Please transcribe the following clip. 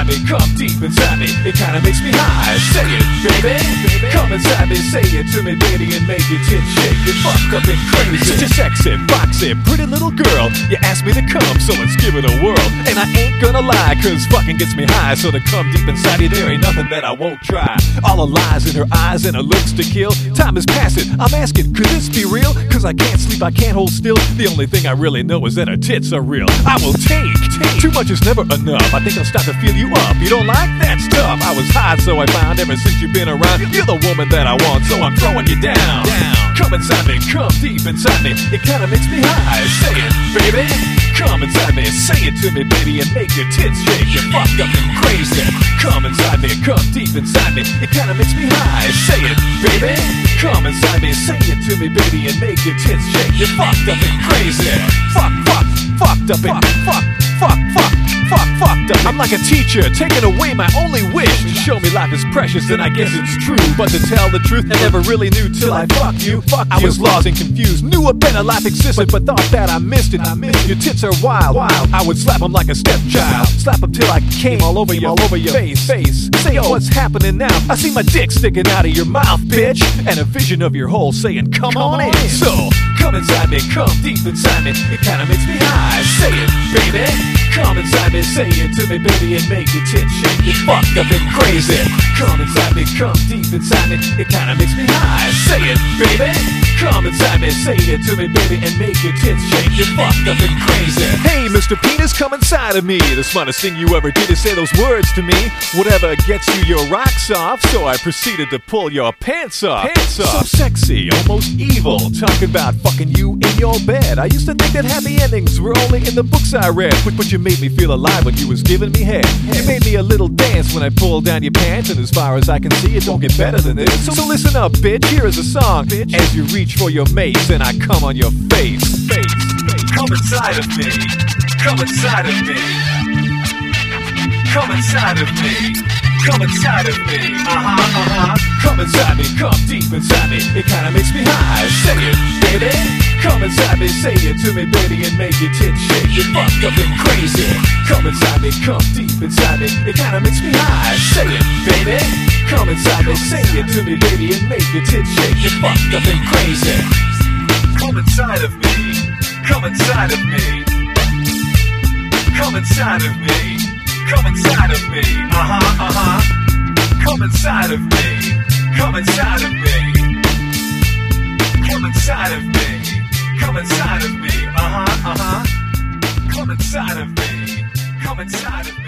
inside me, come deep inside me. It kinda makes me high. Say it, baby. Come inside me, say it to me, baby, and make your tits shake. You fucked up and crazy. Such a sexy, foxy, pretty little girl. You asked me to come, so let's give it a whirl. And I ain't gonna lie, cause fucking gets me high. So to come deep inside you, there ain't nothing that I won't try. All the lies in her eyes and her looks to kill. Time is passing, I'm asking, could this be real? Cause I can't sleep, I can't hold still. The only thing I really know is that her tits are real. I will take. Too much is never enough. I think I'll start to feel you up. You don't like? That's tough. I was high, so I found ever since you've been around, you're the woman that I want, so I'm throwing you down. Come inside me, come deep inside me. It kinda makes me high. Say it, baby. Come inside me, say it to me, baby, and make your tits shake. You're fucked up and crazy. Come inside me, come deep inside me. It kinda makes me high. Say it, baby. Come inside me, say it to me, baby, and make your tits shake. You're fucked up and crazy. Fucked up and fucked up. I'm like a teacher, taking away my only wish to show me life is precious, and I guess it's true. But to tell the truth, I never really knew till I fucked you. I was lost and confused, knew a better life existed, but thought that I missed it. Your tits are wild. I would slap them like a stepchild. Slap them till I came all over your face. Say, what's happening now? I see my dick sticking out of your mouth, bitch, and a vision of your hole saying, come on in. So, come inside me, come deep inside me. It kinda makes me high. Say it, baby. Come inside me, say it to me, baby, and make your tits shake. You're fucked up and crazy. Come inside me, come deep inside me. It kinda makes me high. Say it, baby. Come inside me, say it to me, baby, and make your tits shake. You're fucked up and crazy. Hey, Mr. Penis, come inside of me. The smartest thing you ever did is say those words to me. Whatever gets you your rocks off, so I proceeded to pull your pants off. So sexy, almost evil, talking about fucking you in your bed. I used to think that happy endings were only in the books I read, but you made me feel alive when you was giving me head. You made me a little dance when I pulled down your pants, and as far as I can see, it don't get better than this. So listen up, bitch, here is a song, bitch, as you reach for your mace and I come on your face. Come inside of me. Come inside of me. Come inside of me. Come inside of me. Come inside me, come deep inside me. It kinda makes me high. Say it, baby. Come inside me, say it to me, baby, and make your tits shake. You're fucked up and crazy. Come inside me, come deep inside me. It kinda makes me high. Say it, baby. Come inside me, say it to me, baby, and make your tits shake. You're fucked up and crazy. Come inside of me. Come inside of me. Come inside of me. Come inside of me. Come inside of me. Come inside of me. Come inside of me. Come inside of me. Come inside of me. Come inside of me.